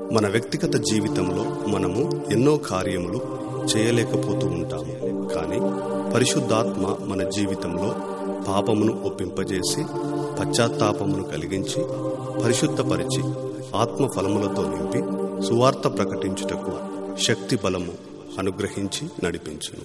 మన వ్యక్తిగత జీవితంలో మనము ఎన్నో కార్యములు చేయలేకపోతూ ఉంటాము. కానీ పరిశుద్ధాత్మ మన జీవితంలో పాపమును ఒప్పింపజేసి పశ్చాత్తాపమును కలిగించి పరిశుద్ధపరిచి ఆత్మ ఫలములతో నింపి సువార్త ప్రకటించుటకు శక్తి బలము అనుగ్రహించి నడిపించును.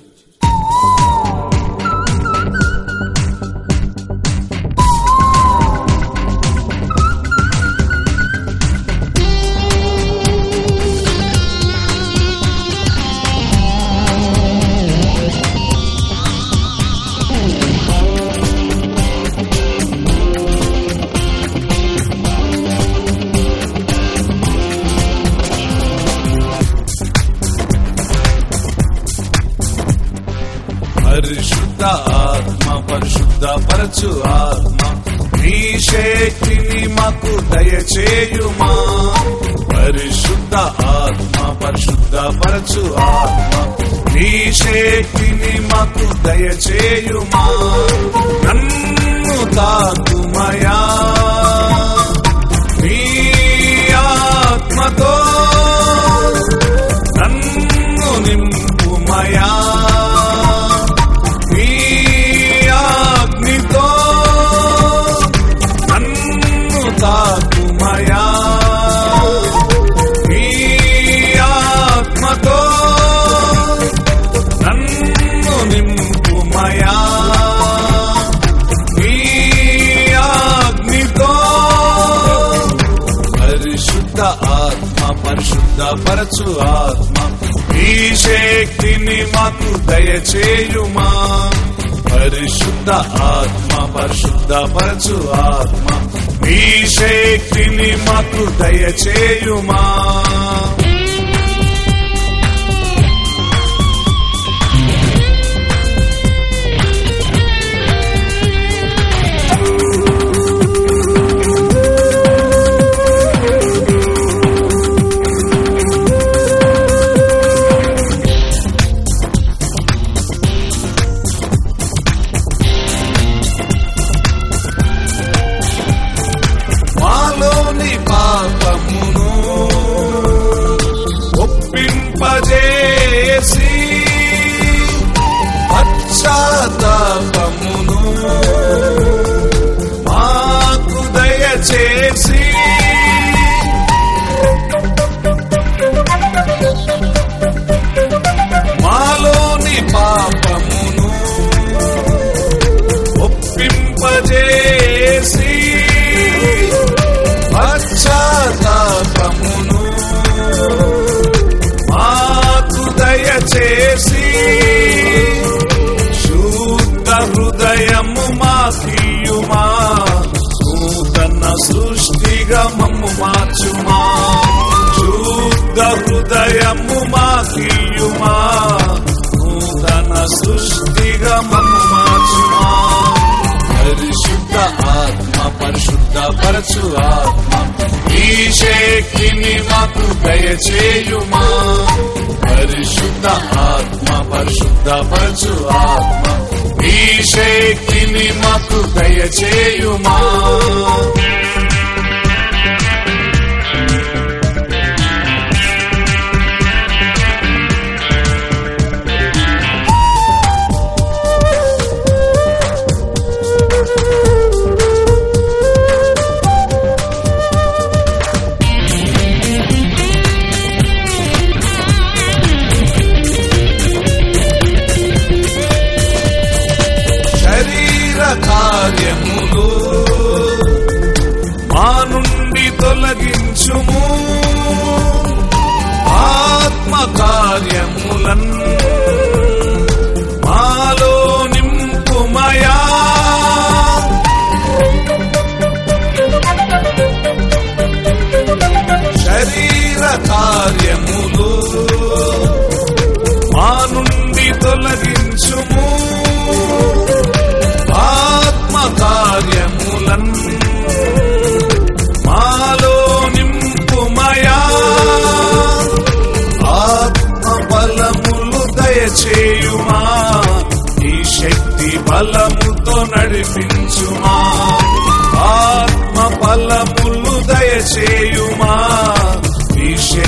పరిశుద్ధ ఆత్మ పరిశుద్ధపరచు ఆత్మ నీ శక్తిని మాకు దయచేయుమా. పరిశుద్ధ ఆత్మ పరిశుద్ధపరచు ఆత్మ నీ శక్తిని మాకు దయచేయుమా. నన్ను తాకుమయా నీ ఆత్మతో, నన్ను నింపుమయా తాకుమయా నీ ఆత్మతో, నన్ను నింపుమయా నీ ఆజ్ఞతో. పరిశుద్ధ ఆత్మ పరిశుద్ధపరచు ఆత్మ నీ శక్తిని మాకు దయచేయుమా. పరిశుద్ధ ఆత్మ పరిశుద్ధపరచు ఆత్మ నీ శక్తిని మాకు దయచేయుమా. పాపమును ఒప్పింపజేసి పశ్చాత్తాపమును మాకు దయచేసి మాలోని పాపమును ఒప్పింపజేసి పశ్చాత్తాపమును మాకు దయచేసి శుద్ధ హృదయము మాకియుమా. నూతన సృష్టిగా మమ్ము మార్చుమా. శుద్ధ హృదయము మాకియుమా. నూతన సృష్టిగా మమ్ము మార్చుమా. పరిశుద్ధ ఆత్మ పరిశుద్ధపరచు ఆత్మ ఈ శక్తిని మాకు దయచేయుమా. పరిశుద్ధ ఆత్మ పరిశుద్ధపరచు ఆత్మ ఈ శక్తిని మాకు దయచేయుమా. కార్యములు మా నుండి తొలగించుము. ఆత్మ కార్యములన్ మాలో నింపుమయా. శరీర కార్యములు మా నుండి తొలగించుము. ఆత్మ కార్యములన్ మాలో నింపుమయా. ఆత్మ బలములు దయచేయుమా. ఈ శక్తి బలముతో నడిపించుమా. ఆత్మ బలములు దయచేయుమా. ఈ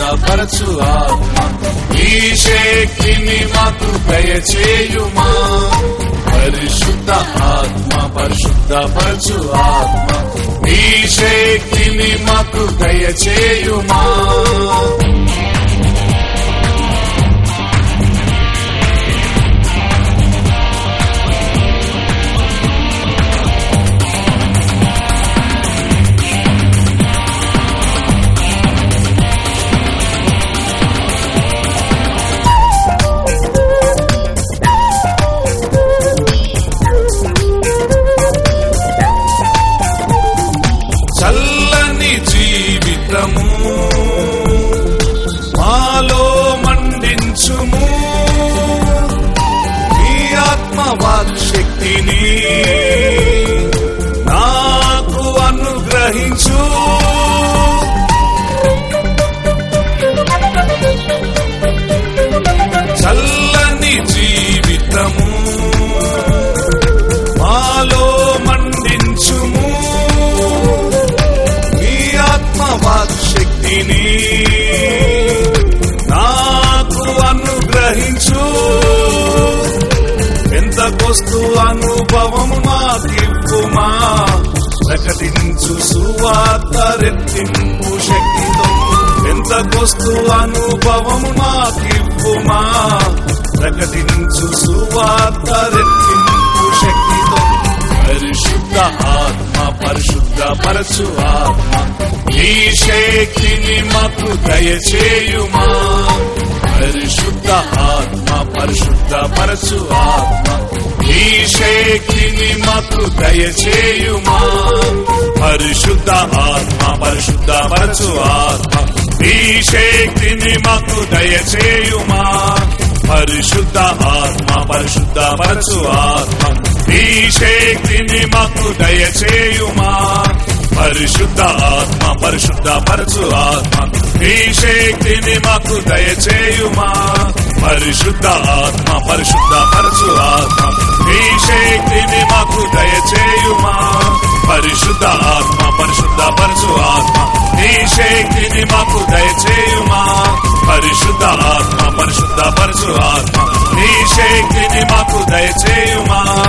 పరిశుద్ధపరచు ఆత్మ నీ శక్తిని మాకు దయచేయుమా పరిశుద్ధ ఆత్మ పరిశుద్ధపరచు ఆత్మ నీ శక్తిని మాకు దయచేయుమా చల్లని జీవితము మాలో మండించుము నీ ఆత్మవాక్శక్తిని నాకు అనుగ్రహించు చల్లని జీవితము మాలో మండించుము వాక్శక్తిని నాకు అనుగ్రహించు పెంతెకొస్తు అనుభవము మాకివ్వుమా ప్రకటించు సువార్త రెట్టింపు శక్తితో పెంతెకొస్తు అనుభవము మాకివ్వుమా ప్రకటించు సువార్త రెట్టింపు శక్తితో పరిశుద్ధ ఆత్మ పరిశుద్ధపరచు ఆత్మ నీ శక్తిని మాకు దయచేయుమా పరిశుద్ధ ఆత్మ పరిశుద్ధపరచు ఆత్మ నీ శక్తిని మాకు దయచేయుమా పరిశుద్ధ ఆత్మ పరిశుద్ధపరచు ఆత్మ నీ శక్తిని మాకు దయచేయుమా పరిశుద్ధ ఆత్మ పరిశుద్ధపరచు ఆత్మ నీ శక్తిని మాకు దయచేయుమా పరిశుద్ధ ఆత్మ పరిశుద్ధపరచు ఆత్మ నీ శక్తిని మాకు దయచేయుమా పరిశుద్ధ ఆత్మ పరిశుద్ధపరచు ఆత్మ నీ శక్తిని మాకు దయచేయుమా పరిశుద్ధ ఆత్మ పరిశుద్ధపరచు ఆత్మ నీ శక్తిని మాకు దయచేయుమా పరిశుద్ధ ఆత్మ పరిశుద్ధపరచు ఆత్మ నీ శక్తిని మాకు దయచేయుమా